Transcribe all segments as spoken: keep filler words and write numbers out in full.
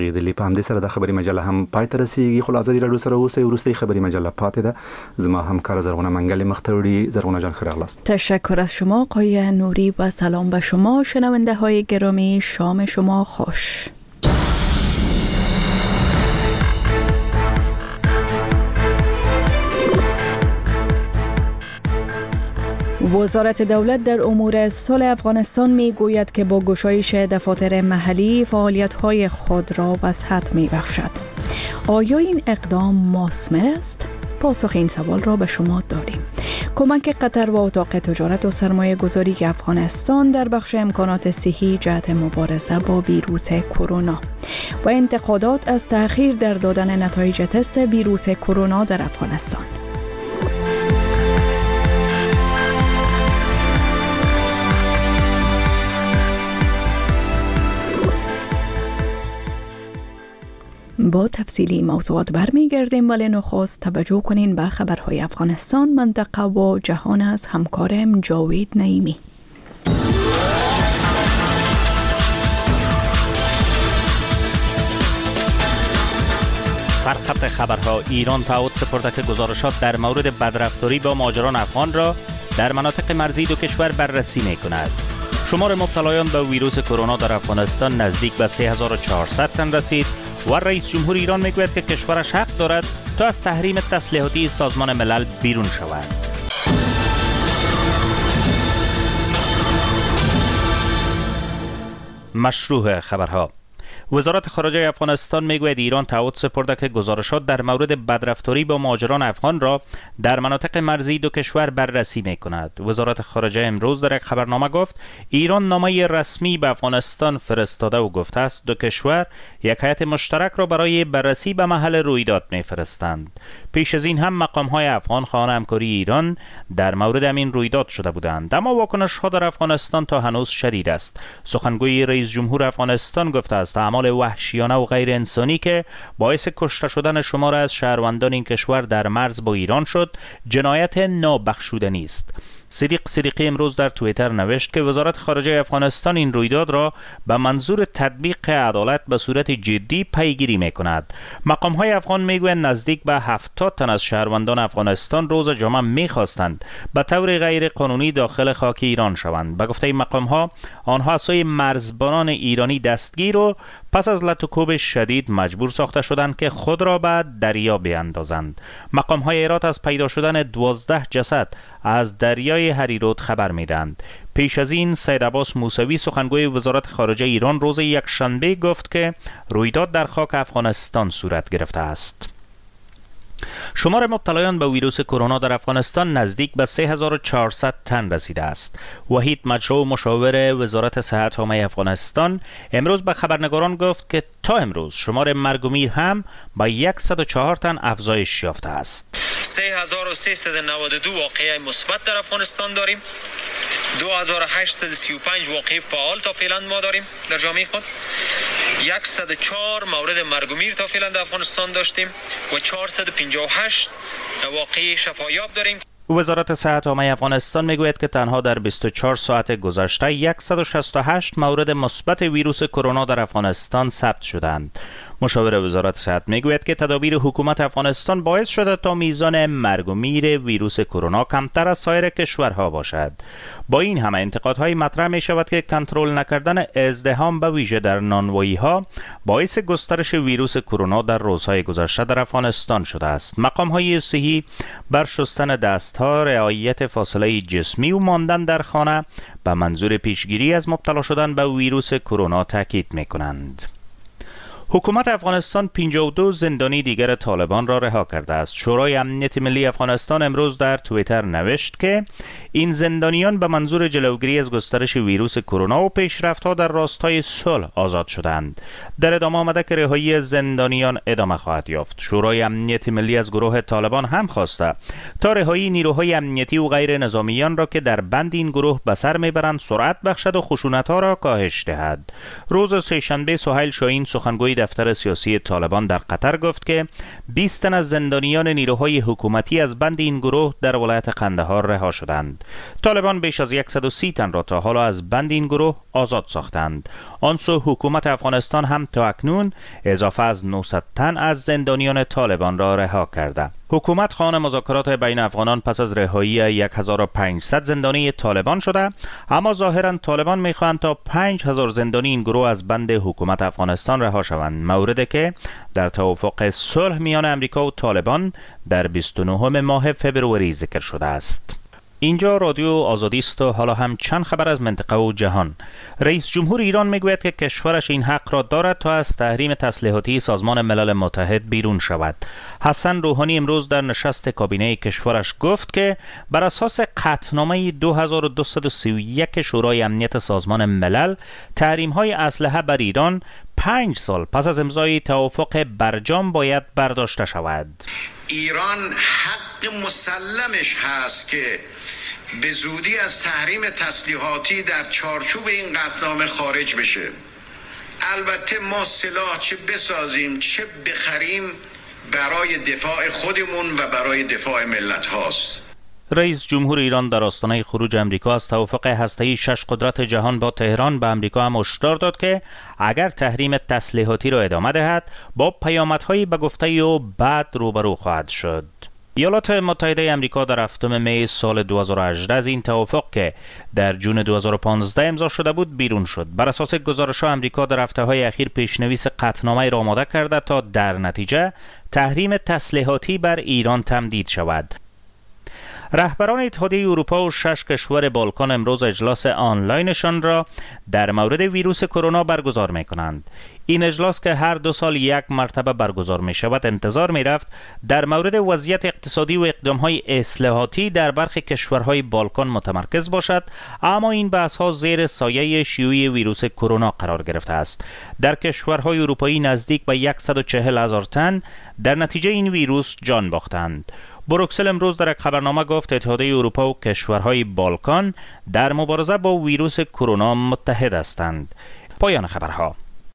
دلی په همدې سره د خبري مجله هم پای ته رسیږي. خو ازادي راډیو سره اوسئ. وروستۍ خبري مجله پاتې ده. زما همکار زرغونه منګل مخ ته وړي. زرغونه جان خیر اغلاست. تشکر از شما آقای نوری و سلام به شما شنونده های گرامی. شام شما خوش. وزارت دولت در امور صلح افغانستان می گوید که با گشایش دفاتر محلی فعالیت‌های خود را وسعت می بخشد. آیا این اقدام مثمر است؟ پاسخ این سوال را به شما داریم. کمک قطر و اتاق تجارت و سرمایه گذاری افغانستان در بخش امکانات صحی جهت مبارزه با ویروس کرونا و انتقادات از تأخیر در دادن نتایج تست ویروس کرونا در افغانستان. با تفصیلی موضوعات برمیگردیم، ولی نخست توجه کنین به خبرهای افغانستان، منطقه و جهان از همکارم جاوید نعیمی. سرخط خبرها. ایران تعهد سپرده که گزارشات در مورد بدرفتاری با مهاجران افغان را در مناطق مرزی دو کشور بررسی می کند. شمار مبتلایان به ویروس کرونا در افغانستان نزدیک به سه هزار و چهارصد تن رسید و رئیس جمهور ایران میگوید که کشورش حق دارد تا از تحریم تسلیحاتی سازمان ملل بیرون شود. مشروع خبرها. وزارت خارجه افغانستان میگوید ایران تعهد سپرده که گزارشات در مورد بدرفتاری با مهاجران افغان را در مناطق مرزی دو کشور بررسی میکند. وزارت خارجه امروز در یک خبرنامه گفت ایران نامه رسمی به افغانستان فرستاده و گفته است دو کشور یک هیئت مشترک را برای بررسی به محل رویداد میفرستند. پیش از این هم مقام‌های افغان خواهان همکاری ایران در مورد همین رویداد شده بودند، اما واکنش‌ها در افغانستان تا هنوز شدید است. سخنگوی رئیس جمهور افغانستان گفته است اعمال وحشیانه و غیر انسانی که باعث کشته شدن شمار از شهروندان این کشور در مرز با ایران شد جنایت نابخشودنی است. صدیق صدیقی امروز در توییتر نوشت که وزارت خارجه افغانستان این رویداد را به منظور تطبیق عدالت به صورت جدی پیگیری می‌کند. مقام‌های افغان میگویند نزدیک به هفتاد تن از شهروندان افغانستان روز جمعه می‌خواستند به طور غیر قانونی داخل خاک ایران شوند. به گفته مقام‌ها آنها از سوی مرزبانان ایرانی دستگیر و پس از لط و کوب شدید مجبور ساخته شدند که خود را به دریا بیاندازند. مقام‌های ایرات از پیدا شدن دوازده جسد از دریای هریرود خبر میدند. پیش از این سید عباس موسوی سخنگوی وزارت خارجه ایران روز یکشنبه گفت که رویداد در خاک افغانستان صورت گرفته است. شمار مبتلایان به ویروس کرونا در افغانستان نزدیک به سه هزار و چهارصد تن رسیده است. وحید مجرو مشاور وزارت صحت عامه افغانستان امروز به خبرنگاران گفت که تا امروز شمار مرگ و میر هم به صد و چهار تن افزایش یافته است. سه هزار و سیصد و نود و دو واقعه مثبت در افغانستان داریم. دو هزار و هشتصد و سی و پنج واقعه فعال تا فعلا ما داریم در جامعه خود. صد و چهار مورد مرگ و میر تا فعلا در افغانستان داشتیم و چهارصد و پنجاه و هشت واقعه شفایاب داریم. وزارت صحت عامه افغانستان میگوید که تنها در بیست و چهار ساعت گذشته صد و شصت و هشت مورد مثبت ویروس کرونا در افغانستان ثبت شدند. مشاور وزارت صحت میگوید که تدابیر حکومت افغانستان باعث شده تا میزان مرگ و میر ویروس کرونا کمتر از سایر کشورها باشد. با این همه انتقادهای مطرح می شود که کنترل نکردن ازدحام به ویژه در نانوایی ها باعث گسترش ویروس کرونا در روزهای گذشته در افغانستان شده است. مقام های صحی بر شستن دست ها، رعایت فاصله جسمی و ماندن در خانه به منظور پیشگیری از مبتلا شدن به ویروس کرونا تاکید می کنند. حکومت افغانستان پنجاه و دو زندانی دیگر طالبان را رها کرده است. شورای امنیت ملی افغانستان امروز در توییتر نوشت که این زندانیان به منظور جلوگیری از گسترش ویروس کرونا و پیشرفت‌ها در راستای صلح آزاد شدند. در ادامه آمده که رهایی زندانیان ادامه خواهد یافت. شورای امنیت ملی از گروه طالبان هم خواسته تا رهایی نیروهای امنیتی و غیر نظامیان را که در بند این گروه به سر میبرند سرعت بخشد و خشونت‌ها را کاهش دهد. روز سه‌شنبه سهیل شاهین سخنگوی دفتر سیاسی طالبان در قطر گفت که بیست تن از زندانیان نیروهای حکومتی از بند این گروه در ولایت قندهار رها شدند. طالبان بیش از صد و سی تن را تا حالا از بند این گروه آزاد ساختند. آن سو حکومت افغانستان هم تا اکنون اضافه از نهصد تن از زندانیان طالبان را رها کرده. حکومت خواهان مذاکرات بین افغانان پس از رهایی هزار و پانصد زندانی طالبان شده، اما ظاهرا طالبان میخواهند تا پنج هزار زندانی این گروه از بند حکومت افغانستان رها شوند، موردی که در توافق صلح میان امریکا و طالبان در بیست و نهم ماه فبروری ذکر شده است. اینجا رادیو آزادی است و حالا هم چند خبر از منطقه و جهان. رئیس جمهور ایران میگوید که کشورش این حق را دارد تا از تحریم تسلیحاتی سازمان ملل متحد بیرون شود. حسن روحانی امروز در نشست کابینه کشورش گفت که بر اساس قطعنامه دو هزار و دویست و سی و یک شورای امنیت سازمان ملل، تحریم‌های اسلحه بر ایران پنج سال پس از امضای توافق برجام باید برداشته شود. ایران حق مسلمش هست که به زودی از تحریم تسلیحاتی در چارچوب این قطعنامه خارج بشه. البته ما سلاح چه بسازیم چه بخریم برای دفاع خودمون و برای دفاع ملت هاست. رئیس جمهور ایران در آستانه خروج امریکا از توافق هسته‌ای شش قدرت جهان با تهران به امریکا هم هشدار داد که اگر تحریم تسلیحاتی را ادامه دهد با پیامدهای به گفته او بعد روبرو خواهد شد. ایالات متحده امریکا در هفتم می سال دو هزار و هجده از این توافق که در جون دو هزار و پانزده امضا شده بود بیرون شد. بر اساس گزارش‌ها امریکا در هفته‌های اخیر پیشنویس قطعنامه را آماده کرده تا در نتیجه تحریم تسلیحاتی بر ایران تمدید شود. رهبران اتحادیه اروپا و شش کشور بالکان امروز اجلاس آنلاینشان را در مورد ویروس کرونا برگزار می کنند. این اجلاس که هر دو سال یک مرتبه برگزار می شود انتظار می رفت در مورد وضعیت اقتصادی و اقدامهای اصلاحاتی در برخی کشورهای بالکان متمرکز باشد، اما این بحث ها زیر سایه شیوع ویروس کرونا قرار گرفته است. در کشورهای اروپایی نزدیک به صد و چهل هزار تن در نتیجه این ویروس جان باختند. بروکسل امروز در یک خبرنامه گفت اتحادیه اروپا و کشورهای بالکان در مبارزه با ویروس کرونا متحد هستند. پایان خبرها.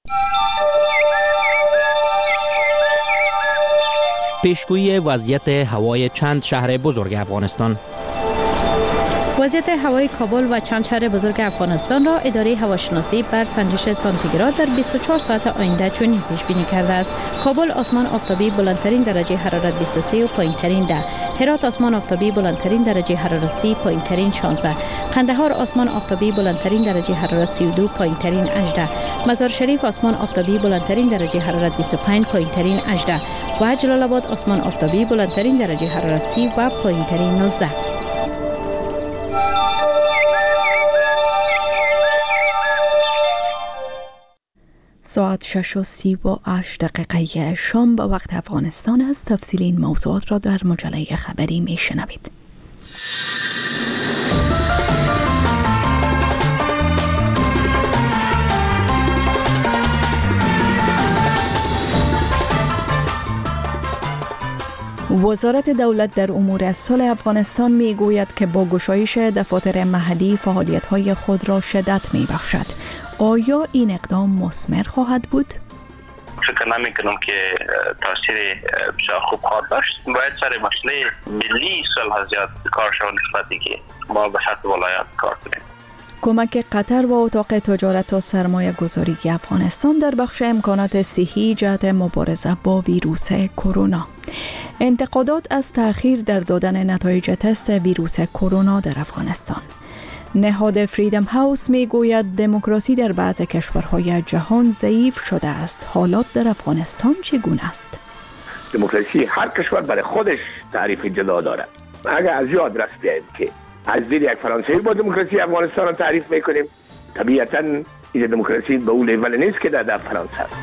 پیشگویی وضعیت هوای چند شهر بزرگ افغانستان. وضعیت هوای کابل و چند شهر بزرگ افغانستان را اداره هواشناسی بر سنجش سانتیگراد در بیست و چهار ساعت آینده چنین پیش بینی کرده است. کابل آسمان آفتابی بلندترین درجه حرارت بیست و سه و پایینترین ده. هرات آسمان آفتابی بلندترین درجه حرارت سی، پایینترین شانزده. قندهار آسمان آفتابی بلندترین درجه حرارت سی و دو، پایینترین هجده. مزار شریف آسمان آفتابی بلندترین درجه حرارت بیست و پنج، پایینترین هجده. و جلال آباد آسمان آفتابی بلندترین درجه حرارت سی و پایینترین نوزده. ساعت شش و سی و هشت دقیقه شام به وقت افغانستان است. تفصیل این موضوعات را در مجله خبری می شنوید. وزارت دولت در امور صلح افغانستان می گوید که با گشایش دفاتر محلی فعالیت‌های خود را شدت می بخشد. آیا این اقدام مثمر خواهد بود؟ فکر نمی کنم که تاثیر بسیار خوب خواهد داشت. باید سر مسئله ملی صلح زیاد کار شود نسبتی که ما به سطح ولایت کار کنیم. کمک قطر و اتاق تجارت و سرمایه گذاری افغانستان در بخش امکانات صحی جهت مبارزه با ویروس کرونا. انتقادات از تأخیر در دادن نتایج تست ویروس کرونا در افغانستان. نهاد فریدم هاوس می گوید دموکراسی در بعض کشورهای جهان ضعیف شده است. حالات در افغانستان چگونه است؟ دموکراسی هر کشور برای خودش تعریف جدا دارد. اگر از یاد رست بیاییم که از دید یک فرانسوی با دموکراسی افغانستان را تعریف میکنیم، طبیعتاً این دموکراسی به اون لیول نیست که در, در فرانسه است.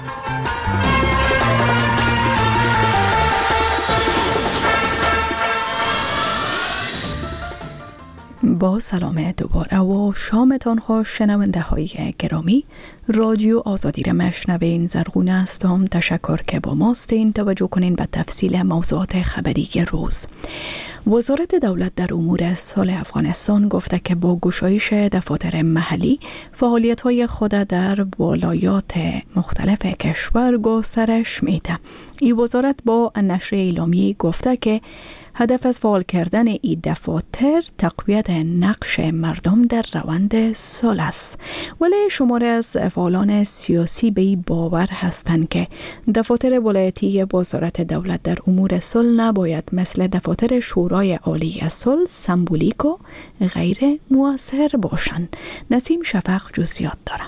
با سلام دوباره و شامتان خوش شنونده های گرامی. رادیو آزادی را مشنوین. زرغونه هستم. تشکر که با ماستین. توجه کنین به تفصیل موضوعات خبری روز. وزارت دولت در امور صلح افغانستان گفته که با گشایش دفاتر محلی فعالیت‌های خود در ولایات مختلف کشور گسترش میده. این وزارت با نشر اعلامیه گفته که هدف از فعال کردن این دفاتر تقویت نقش مردم در روند صلح است. ولی شماره از فعالان سیاسی به این باور هستند که دفاتر ولایتی وزارت دولت در امور صلح نباید مثل دفاتر شورای عالی صلح سمبولیک و غیر مؤثر باشند. نسیم شفق جزئیات دارد.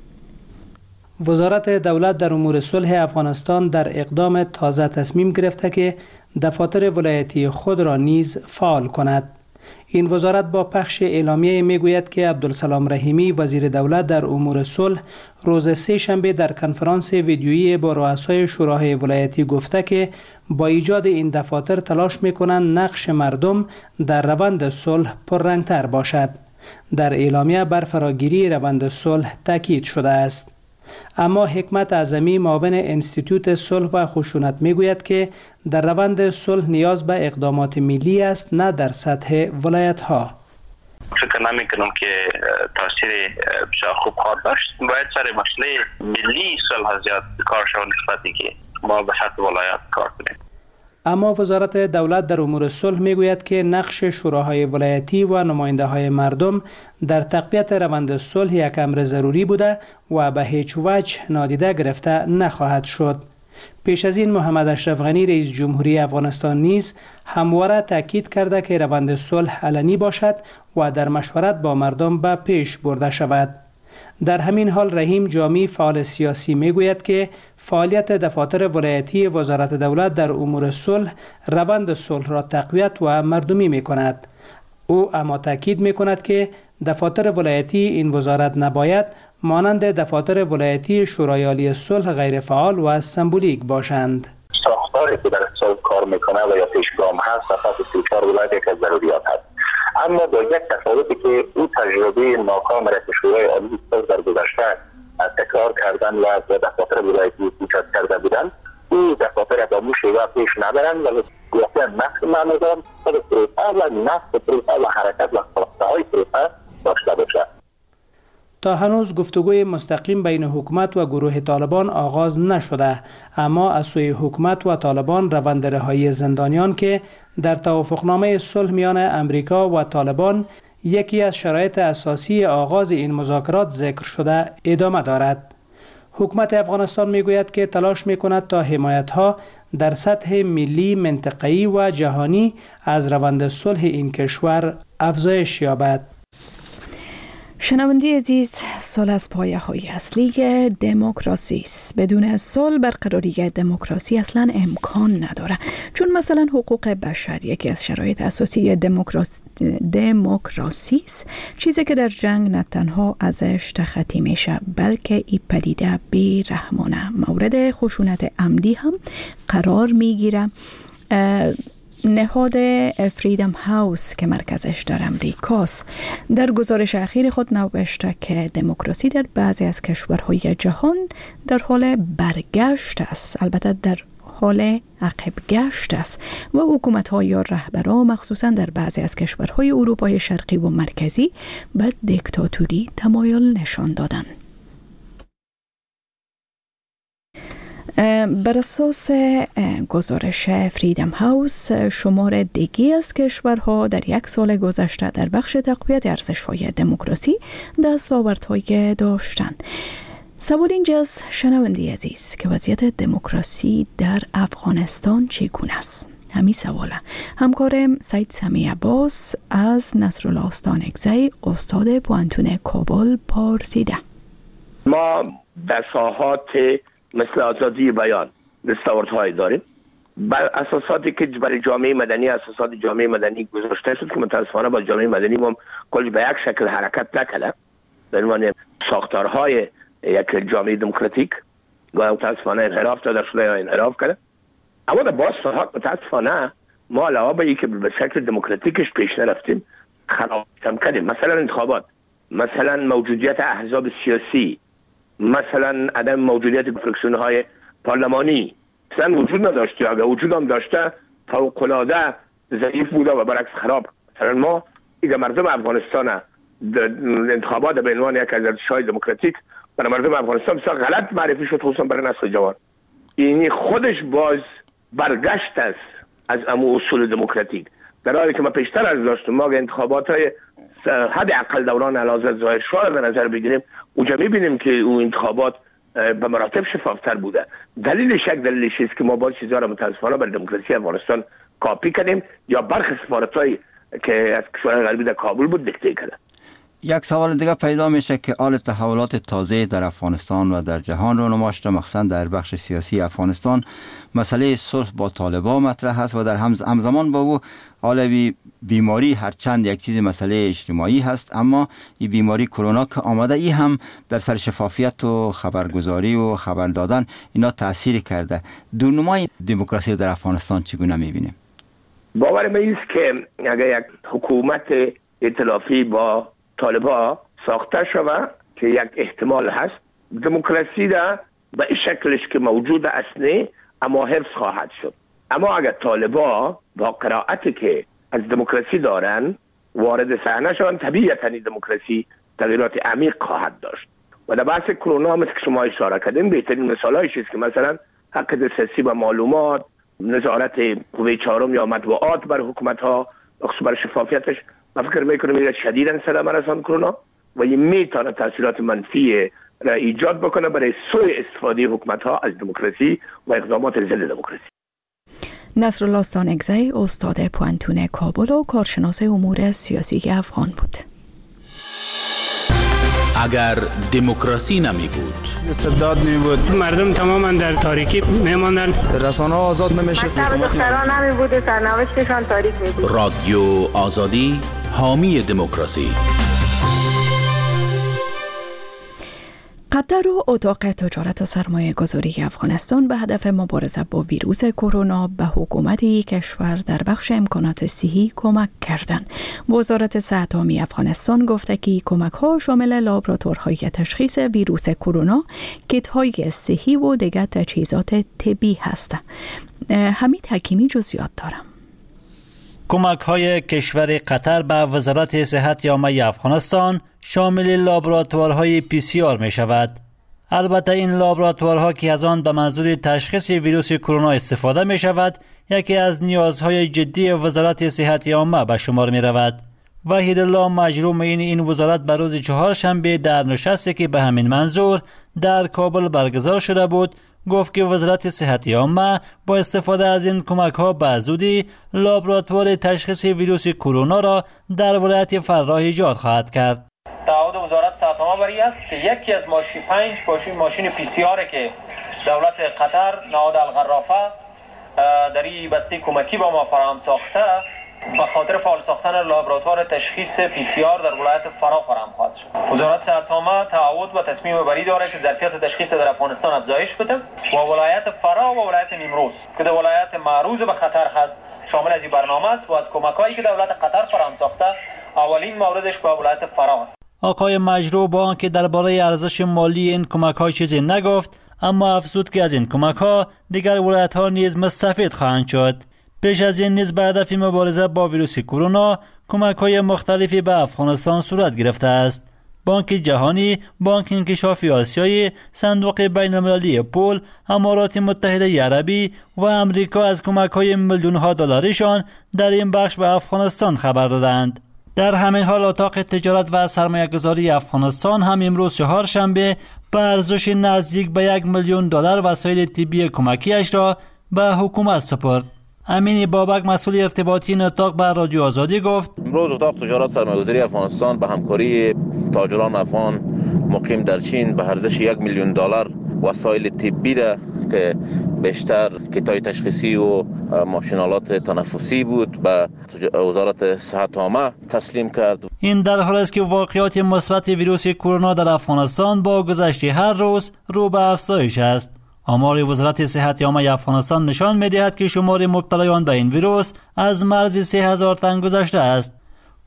وزارت دولت در امور صلح افغانستان در اقدام تازه تصمیم گرفته که دفاتر ولایتی خود را نیز فعال کند. این وزارت با پخش اعلامیه میگوید که عبدالسلام رحیمی وزیر دولت در امور صلح روز سه شنبه در کنفرانس ویدیویی با رؤسای شوراهای ولایتی گفته که با ایجاد این دفاتر تلاش میکنند نقش مردم در روند صلح پررنگتر باشد. در اعلامیه بر فراگیری روند صلح تاکید شده است. اما حکمت اعظمی معاون انستیتوت صلح و خشونت میگوید که در روند صلح نیاز به اقدامات ملی است، نه در سطح ولایت ها. فکر نمی کنم که تاثیر بسیار خوب خواهد داشت. باید سر مسئله ملی صلح زیاد کار شود نسبتی که ما به سطح ولایت کار کنیم. اما وزارت دولت در امور صلح میگوید که نقش شوراهای ولایتی و نماینده های مردم در تقویت روند صلح یک امر ضروری بوده و به هیچ وجه نادیده گرفته نخواهد شد. پیش از این محمد اشرف غنی رئیس جمهوری افغانستان نیز همواره تاکید کرده که روند صلح علنی باشد و در مشورت با مردم به پیش برده شود. در همین حال رحیم جامی فعال سیاسی میگوید که فعالیت دفاتر ولایتی وزارت دولت در امور صلح روند صلح را تقویت و مردمی میکند. او اما تاکید میکند که دفاتر ولایتی این وزارت نباید مانند دفاتر ولایتی شورای عالی صلح غیر فعال و سمبولیک باشند. ساختاری که در صلح کار میکنه و یا پیشگام هست فقط سی و چهار ولایت یک از ضروریات هست. اما با یک تفاوتی که او تجربه ناکام را که شورای عالی صلح در گذشته تکرار کردن و دفاتر ولایتی ایجاد کرده بودند، این دفاتر با مو شیوه پیش نبرند ولی واقعا نفس معنادار خود پروسه و نفس پروسه و حرکت و خواسته‌های پروسه داشته باشد. تا هنوز گفتگوی مستقیم بین حکومت و گروه طالبان آغاز نشده، اما از سوی حکومت و طالبان روند رهایی زندانیان که در توافقنامه صلح میان امریکا و طالبان یکی از شرایط اساسی آغاز این مذاکرات ذکر شده ادامه دارد. حکومت افغانستان میگوید که تلاش میکند تا حمایت‌ها در سطح ملی، منطقه‌ای و جهانی از روند صلح این کشور افزایش یابد. شنونده عزیز، صلح از پایه های اصلی دموکراسی است. بدون صلح برقراری دموکراسی اصلا امکان نداره، چون مثلا حقوق بشر یکی از شرایط اساسی دموکراسی دموکراسی است، چیزی که در جنگ نه تنها ازش تخطی میشه بلکه این پدیده بی‌رحمانه مورد خشونت عمدی هم قرار میگیره. نهاد فریدم هاوس که مرکزش در امریکاست در گزارش اخیر خود نوشته که دموکراسی در بعضی از کشورهای جهان در حال برگشت است، البته در حال عقب گشت است و حکومت‌ها یا رهبران مخصوصا در بعضی از کشورهای اروپای شرقی و مرکزی به دیکتاتوری تمایل نشان دادند. بر اساس گزارش فریدم هاوس شمار دیگی از کشورها در یک سال گذشته در بخش تقویت ارزش‌های دموکراسی دستاوردهای داشتند. سوال اینجاست شنونده عزیز که وضعیت دموکراسی در افغانستان چگونه است؟ همین سواله. همکارم سید سمی عباس از نصرالله استانکزی استاد پوانتون کابل پرسیده. ما در ساحات مثل آزادی بیان دستاوردهایی داریم بر اساساتی که برای جامعه مدنی اساسات جامعه مدنی گذاشته شد که متاسفانه با جامعه مدنی ما کل به یک شکل حرکت نکرده به عنوان ساختارهای یک جامعه دموکراتیک و متاسفانه انحراف داده شده یا انحراف کرده. اما در باز ساحات متاسفانه ما علاوه بر اینکه به شکل دموکراتیکش پیش نرفتیم خراب کردیم. مثلا انتخابات، مثلا موجودیت احزاب سیاسی، مثلا عدم موجودیت فراکسیون های پارلمانی مثلا وجود نداشت، یا اگر وجود هم داشته فوق‌العاده ضعیف بوده و برعکس خراب. مثلا ما اگر مردم افغانستان انتخابات به عنوان یک از ارزش‌های دموکراتیک برای مردم افغانستان بسیار غلط معرفی شد، خصوصا برای نسل جوان. این خودش باز برگشت است از امو اصول دموکراتیک، در حالی که ما پیشتر از داشتیم ما انتخابات های حد اقل دوران اعلیحضرت ظاهر شاه را به نظر بگیریم، اونجا میبینیم که اون انتخابات به مراتب شفافتر بوده. دلیلش یک دلیلش است که ما باز چیزا را متاسفانه برای دموکراسی افغانستان کاپی کردیم یا برخی سفارت‌هایی که از کشورهای غربی در کابل بود دیکته کردن. یک سوال دیگه پیدا میشه که حال تحولات تازه در افغانستان و در جهان رو نمایش داده، مخصوصا در بخش سیاسی افغانستان مسئله صلح با طالبان مطرح است و در همزمان با او حال بیماری هرچند یک چیز مسئله اجتماعی هست، اما این بیماری کرونا که آمده ای هم در سر شفافیت و خبرگزاری و خبر دادن اینا تاثیر کرده. دورنمای دموکراسی در افغانستان چگونه میبینیم؟ باور من است که اگر یک حکومت ائتلافی با طالبان ساخته شود که یک احتمال هست، دموکراسی را به این شکلش که موجود است اما حفظ خواهد شد. اما اگر طالبان با قرائتی که از دموکراسی دارن وارد صحنه شوند، طبیعتاً دموکراسی تغییرات عمیق خواهد داشت. و در بحث کرونا مثل که شما اشاره کردین بهترین مثالایش است که مثلا حق دسترسی به معلومات، نظارت قوه چهارم یا مطبوعات بر حکومت ها خصوصا بر شفافیتش، من فکر میکنم این شدیداً صدمه رساند کرونا و این میتونه تاثیرات منفی را ایجاد بکنه برای سوء استفاده حکومت ها از دموکراسی و اقدامات ضد دموکراسی. نصرالله ستانکزی استاد پوانتون کابل و کارشناس امور سیاسی افغان بود. اگر دموکراسی نمی بود، استبداد می بود، مردم تماما در تاریکی می ماندن، رسانه ها آزاد نمی شد، دختران نمی بود، سرنوشتشان تاریک می بود. رادیو آزادی حامی دموکراسی. قطر و اتاق تجارت و سرمایه گذاری افغانستان به هدف مبارزه با ویروس کرونا به حکومت کشور در بخش امکانات صحی کمک کردند. وزارت صحت عامه افغانستان گفته که کمک ها شامل لابراتورهای تشخیص ویروس کرونا، کیت های صحی و دیگر تجهیزات طبی هستند. حمید حکیمی جزئیات دارم. کمک های کشور قطر به وزارت صحت عامه افغانستان شامل لابراتوارهای پی سی آر می شود. البته این لابراتوارها که از آن به منظور تشخیص ویروس کرونا استفاده می شود، یکی از نیازهای جدی وزارت صحت عامه به شمار می رود. وحید الله مجروم این این وزارت به روز چهارشنبه در نشستی که به همین منظور در کابل برگزار شده بود گفت که وزارت صحت عامه با استفاده از این کمک ها به زودی لابراتوار تشخیص ویروس کرونا را در ولایت فراه ایجاد خواهد کرد. تعهد وزارت صحت عامه بر است که یکی از ماشین پنج ماشین ماشین پی سی آر که دولت قطر نهاد الغرافه در این بسته کمکی با ما فراهم ساخته به خاطر فعال ساختن لابراتوار تشخیص پی سی آر در ولایت فراه فراهم خواهد شد. وزارت صحت عامه تعهد و تصمیم بری دارد که ظرفیت تشخیص در افغانستان افزایش بده و ولایت فراه و ولایت نیمروز که در ولایت معرض به خطر هست شامل از این برنامه است و از کمک‌هایی که دولت قطر فراهم ساخته اولین موردش به ولایت فراه. آقای مجرو با آنکه درباره ارزش مالی این کمک‌ها چیزی نگفت، اما افزود که از این کمک‌ها دیگر ولایت‌ها نیز مستفید خواهند شد. پیش از این نیز به هدف مبارزه با ویروس کرونا کمک‌های مختلفی به افغانستان صورت گرفته است. بانک جهانی، بانک انکشاف آسیایی، صندوق بین‌المللی پول، امارات متحده عربی و امریکا از کمک‌های میلیون‌ها دلاریشان در این بخش به افغانستان خبر دادند. در همین حال اتاق تجارت و سرمایه‌گذاری افغانستان هم امروز چهارشنبه به ارزش نزدیک به یک میلیون دلار وسایل طبی کمکیش را به حکومت سپرد. امین بابک مسئول ارتباطی این اتاق به رادیو آزادی گفت امروز اتاق تجارت سرمایه‌گذاری افغانستان به همکاری تاجران افغان مقیم در چین به ارزش یک میلیون دلار وسایل طبی را که بیشتر کیت‌های تشخیصی و ماشین‌آلات تنفسی بود به وزارت صحت عامه تسلیم کرد. این در حالی است که واقعات مثبت ویروس کرونا در افغانستان با گذشت هر روز رو به افزایش است. آمار وزارت صحت عامه افغانستان نشان می‌دهد که شمار مبتلایان به این ویروس از مرز سه هزار تن گذشته است.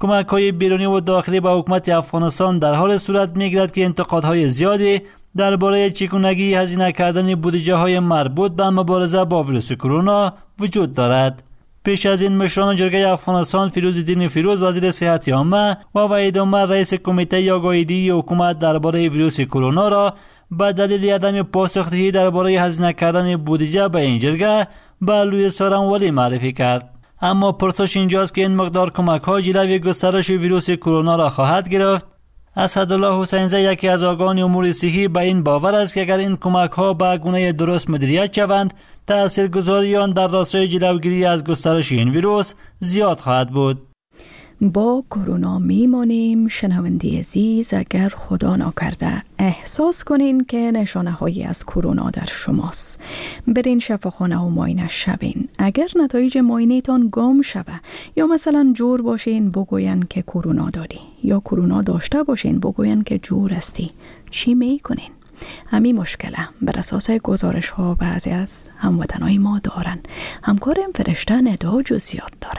کمک‌های بیرونی و داخلی به حکومت افغانستان در حال صورت می‌گیرد که انتقادهای زیادی درباره چگونگی هزینه کردن بودجه‌های مربوط به مبارزه با ویروس کرونا وجود دارد. پیش از این مشران جرگه افغانستان فیروزالدین فیروز وزیر صحت عامه و وحید عمر رئیس کمیته آگاهی‌دهی حکومت درباره ویروس کرونا را به دلیل عدم پاسخدهی درباره هزینه کردن بودجه به این جرگه به لوی سارنوالی معرفی کرد. اما پرسش اینجاست که این مقدار کمک‌ها جلوی گسترش ویروس کرونا را خواهد گرفت؟ اسدالله حسین‌زی یکی از آگاهان امور صحی به این باور است که اگر این کمک‌ها به گونه درست مدیریت شوند، تاثیرگذاری آن در راستای جلوگیری از گسترش این ویروس زیاد خواهد بود. با کرونا میمانیم. شنونده عزیز، اگر خدا نکرده احساس کنین که نشانه هایی از کرونا در شماست، برین شفاخانه و معاینه شوین. اگر نتایج معاینه تان گم شوه یا مثلا جور باشین بگوین که کرونا داری، یا کرونا داشته باشین بگوین که جور استی، چی میکنین؟ همین مشکله بر اساس گزارش ها بعضی از هموطنای ما دارن. همکارم فرشته ندا جزئیات داره.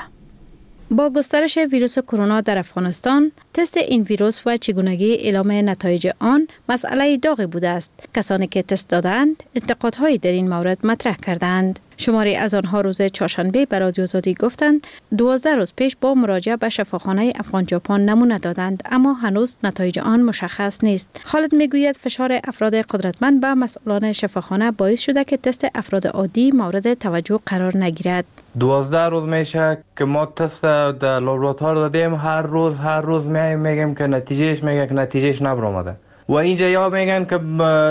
با گسترش ویروس کرونا در افغانستان، تست این ویروس و چگونگی اعلام نتایج آن مسئله داغی بوده است. کسانی که تست دادند، انتقادهایی در این مورد مطرح کردند. شماری از آنها روز چهارشنبه به رادیو آزادی گفتند دوازده روز پیش با مراجعه به شفاخانه افغان ژاپن نمونه دادند، اما هنوز نتایج آن مشخص نیست. خالد میگوید فشار افراد قدرتمند به مسئولان شفاخانه باعث شده که تست افراد عادی مورد توجه قرار نگیرد. دوازده روز میشه که ما تست در لابراتوار دادیم، هر روز هر روز میایم میگیم که نتیجهش میگه که نتیجهش نبرآمده و اینجا یا میگن که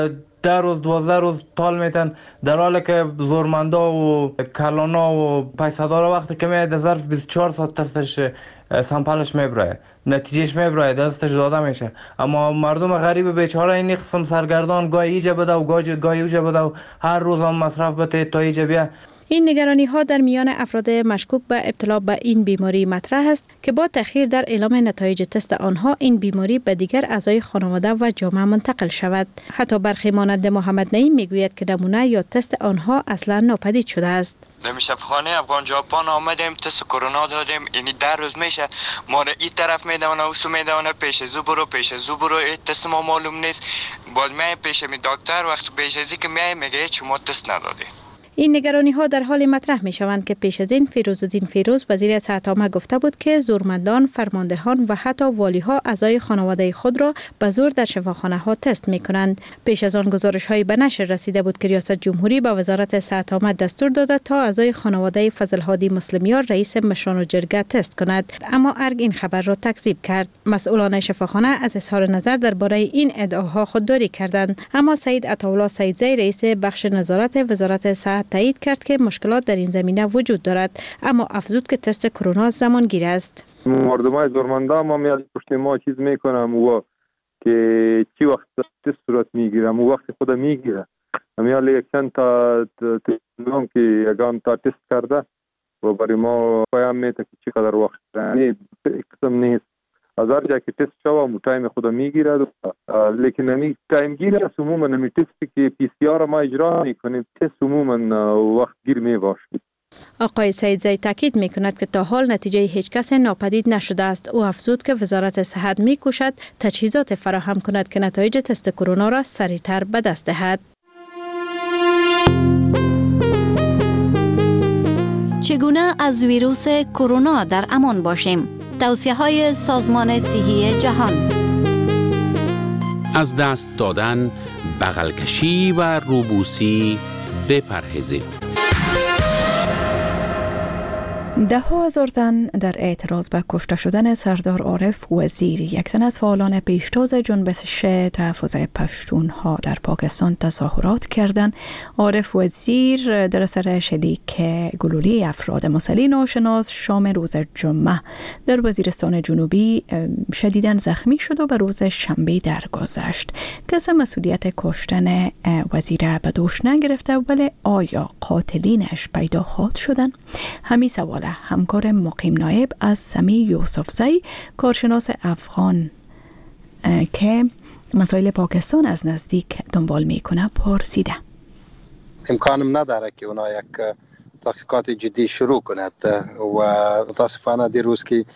ده روز دوازده روز طال میتن، در حالی که زورمندا و کلانا و پیسدارا وقتی که میاد در ظرف بیست و چهار ساعت تستش سامپلش میبره، نتیجهش میبره، دستش داده میشه. اما مردم غریب بیچاره این قسم سرگردان گاهی ایجا بده و گاهی اوجا بده و هر روز هم مصرف بده تا ایجا بیا. این نگرانی ها در میان افراد مشکوک به ابتلا به این بیماری مطرح است که با تأخیر در اعلام نتایج تست آنها این بیماری به دیگر اعضای خانواده و جامعه منتقل شود. حتی برخی مانند محمد نعیم میگوید که نمونه یا تست آنها اصلا ناپدید شده است. در شفاخانه افغان ژاپن آمدیم، تست کرونا دادیم، اینی در روز میشه ما را این طرف میدونه و سو میدونه پیش زو برو پیش زو برو این تست ما معلوم نیست. بعد میایم پیش می دکتر، وقت پیش ازی که میایم میگه شما تست ندادی. این نگرانی ها در حال مطرح می شوند که پیش از این فیروزالدین فیروز وزیر صحت عامه گفته بود که زورمندان، فرماندهان و حتی والی ها اعضای خانواده خود را به زور در شفاخانه ها تست می کنند. پیش از آن گزارش های به نشر رسیده بود که ریاست جمهوری به وزارت صحت عامه دستور داده تا اعضای خانواده فضل هادی مسلمیار رئیس مشران و جرگه تست کند، اما ارگ این خبر را تکذیب کرد. مسئولان شفاخانه از اظهار نظر درباره این ادعاها خودداری کردند، اما سید عطاالله سیدزی رئیس بخش نظارت وزارت صحت تایید کرد که مشکلات در این زمینه وجود دارد، اما افزود که تست کرونا زمانگیر است. مردمای زورمندا ما میاد پشت ما چیز میکنم و که چی وقت تست صورت میگیرم و وقت خود میگیره میاد یک چند تا تلفن که یگان تا تست کرده و برای ما پیام میده که چقدر وقت یعنی قسم نیست. از هر جا که تست شوه مو تایم خود میگیره، لیکن نمی تایم گیره عموما نمی تستی که پی سی آر ما اجرا میکنیم تست عموما وقت گیر میباشه. آقای سیدزی تاکید میکند که تا حال نتیجه هیچ کس ناپدید نشده است. او افزود که وزارت صحت میکوشد تجهیزات فراهم کند که نتایج تست کرونا را سریعتر به دست دهد. چگونه از ویروس کرونا در امان باشیم؟ توصیه های سازمان صحی جهان. از دست دادن، بغل کشی و روبوسی بپرهیزید. ده ها هزار تن در اعتراض به کشته شدن سردار عارف وزیر، یک تن از فعالان پیشتاز جنبش تحفظ پشتون ها در پاکستان تظاهرات کردند. عارف وزیر در اثر شلیک گلوله افراد مسلح ناشناس شام روز جمعه در وزیرستان جنوبی شدیداً زخمی شد و به روز شنبه درگذشت. کس مسئولیت کشتن وزیر به دوش نگرفته، ولی آیا قاتلینش پیدا خواهد شدن؟ همین سوال همکار مقیم نایب از سمی یوسفزی، کارشناس افغان که مسائل پاکستان از نزدیک دنبال میکنه، پرسیده. امکانم نداره که اونا یک تحقیقات جدی شروع کند و متاسفانه دیروز که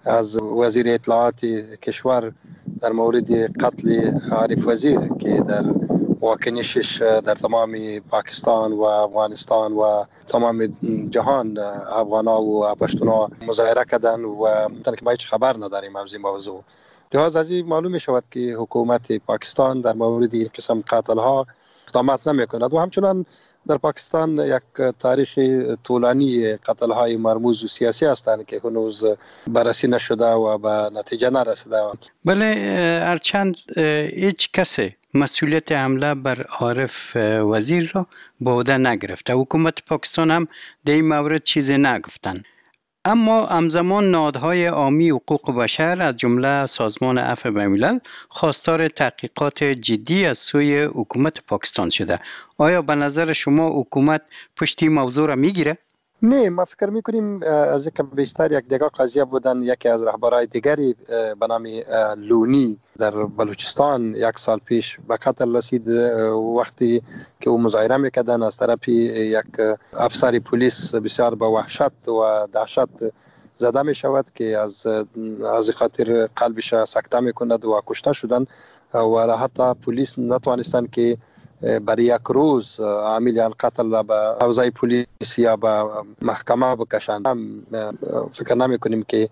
از وزیر اطلاعات کشور در مورد قتل عارف وزیر که در واکنشش در تمام پاکستان و افغانستان و تمام جهان افغانا و پشتونا مظاهره کردن و مثلا که ما هیچ خبر نداریم از این موضوع. لحاظ از این معلوم می شود که حکومت پاکستان در مورد این قسم قتل ها اقدامات نمی کند و همچنان در پاکستان یک تاریخ طولانی قتل های مرموز و سیاسی هستند که هنوز بررسی نشده و به نتیجه نرسیده. بله، هرچند هیچ کسی مسئولیت حمله بر عارف وزیر را به عهده نگرفته، حکومت پاکستان هم در این مورد چیزی نگفتند، اما همزمان نهادهای عامی حقوق بشر از جمله سازمان عفو بین‌الملل خواستار تحقیقات جدی از سوی حکومت پاکستان شده. آیا به نظر شما حکومت پشتی موضوع را میگیره؟ نه، ما فکر میکنیم از یک بیشتر یک دیگر قضیه بودن. یکی از رهبرای دیگری به نام لونی در بلوچستان یک سال پیش به قتل رسید وقتی که او مظاهره میکردن از طرف یک افسر پلیس بسیار با وحشت و دهشت زده می شود که از از خاطر قلبش سکته میکند و کشته شدن و حتی پلیس نتوانستند که برای یک روز عامل قتل را به حوزه پلیس یا به محکمه بکشند. فکر نمی کنیم که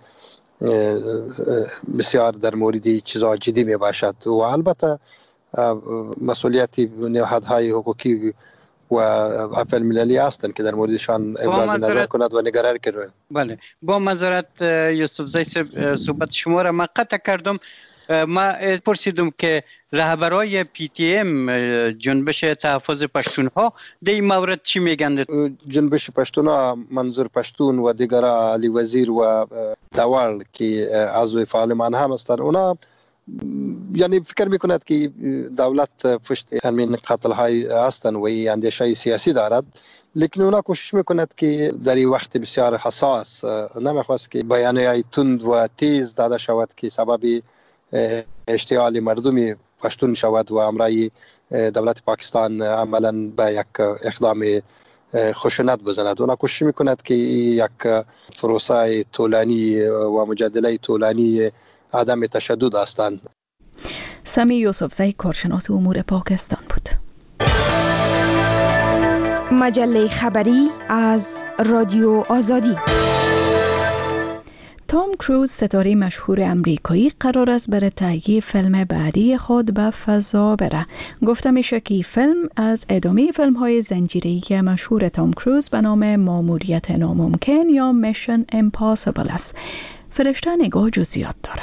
بسیار در موردی چیزا جدی می باشد و البته مسئولیت نهادهای حقوقی و عفو المللی هستند که در موردشان ابراز نظر کند و نگرانی کنند. بله، با معذرت یوسف زی صحبت شما را من قطع کردم. ما پرسیدم که رهبرای پی تی ام جنبش تحفظ پشتون ها در این مورد چی میگند؟ جنبش پشتون ها منظور پشتون و دیگر علی وزیر و دوال که عضو فعال من هم هستند، اونا یعنی فکر میکند که دولت پشت همین قتل های هستند و این اندیشه سیاسی دارد، لیکن اونا کوشش میکند که در این وقت بسیار حساس نمیخواست که بیانیه‌های تند و تیز داده شود که سبب اشتعال مردمی پشتون شود و امرای دولت پاکستان عملا به یک اقدام خشونت بزند. اونا کوشش میکند که یک پروسه طولانی و مجادله طولانی عدم تشدد هستند. سمی یوسفزی کارشناس امور پاکستان بود. مجله خبری از رادیو آزادی. تام کروز ستاره مشهور امریکایی قرار است برای تهیه فیلم بعدی خود به فضا بره. گفته میشه که فیلم از ادامه فیلم های زنجیره‌ای مشهور تام کروز به نام ماموریت ناممکن یا میشن امپاسیبل است. فرشته نگاه جزئیات داره.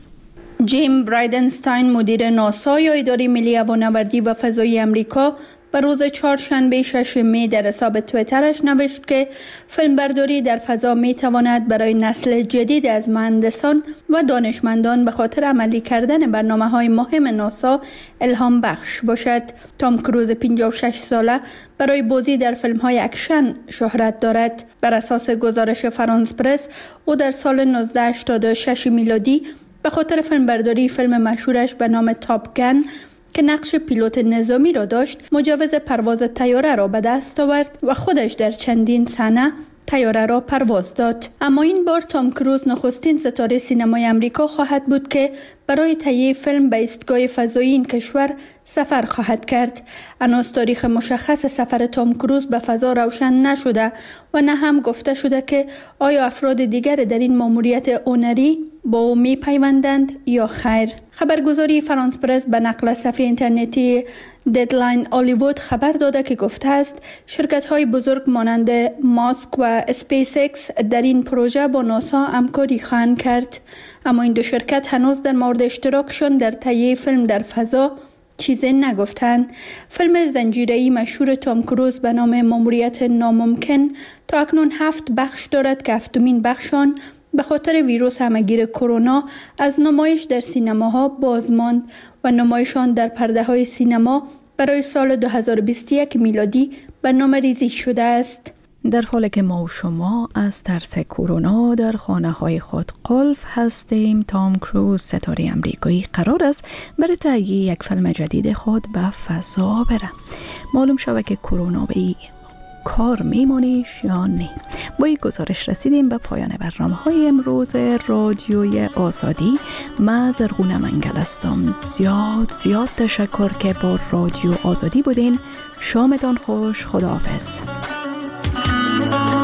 جیم برایدنستاین مدیر ناسا یا اداره ملی هوانوردی و فضایی امریکا به روز چهارشنبه شش می در حساب توییترش نوشت که فیلمبرداری در فضا می تواند برای نسل جدید از مهندسان و دانشمندان به خاطر عملی کردن برنامه‌های مهم ناسا الهام بخش باشد. تام کروز پنجاه و شش ساله برای بازی در فیلم‌های اکشن شهرت دارد. بر اساس گزارش فرانس پرس، او در سال نوزده هشتاد و شش میلادی به خاطر فیلمبرداری فیلم مشهورش به نام تاپ گن که نقش پیلوت نظامی را داشت، مجوز پرواز طیاره را به دست آورد و خودش در چندین صحنه طیاره را پرواز داد. اما این بار تام کروز نخستین ستاره سینمای امریکا خواهد بود که برای تهیه فیلم به ایستگاه فضایی این کشور سفر خواهد کرد. هنوز تاریخ مشخص سفر تام کروز به فضا روشن نشده و نه هم گفته شده که آیا افراد دیگر در این ماموریت هنری با او می پیوندند یا خیر. خبرگزاری فرانس پرس به نقل از صفحه اینترنتی ددلاین هالیوود خبر داده که گفته است شرکت‌های بزرگ مانند ماسک و اسپیس ایکس در این پروژه با ناسا همکاری خواهند کرد. اما این دو شرکت هنوز در مورد اشتراکشان در تهیه فیلم در فضا چیزی نگفتند. فیلم زنجیره‌ای مشهور تام کروز به نام ماموریت ناممکن تا اکنون هفت بخش دارد که هفتمین بخشان به خاطر ویروس همه‌گیر کرونا از نمایش در سینماها باز ماند و نمایش آن در پرده‌های سینما برای سال دو هزار و بیست و یک میلادی برنامه‌ریزی شده است. در حالی که ما و شما از ترس کرونا در خانه‌های خود قلف هستیم، تام کروز ستاره امریکایی قرار است برای تهیه یک فیلم جدید خود به فضا بره. معلوم شود که کرونا به کار میمانیش یا نه؟ با این گزارش رسیدیم به پایان برنامه های امروز رادیوی آزادی. من زرغونه منگل هستم. زیاد زیاد تشکر که با رادیو آزادی بودین. شامتان خوش. خداحافظ.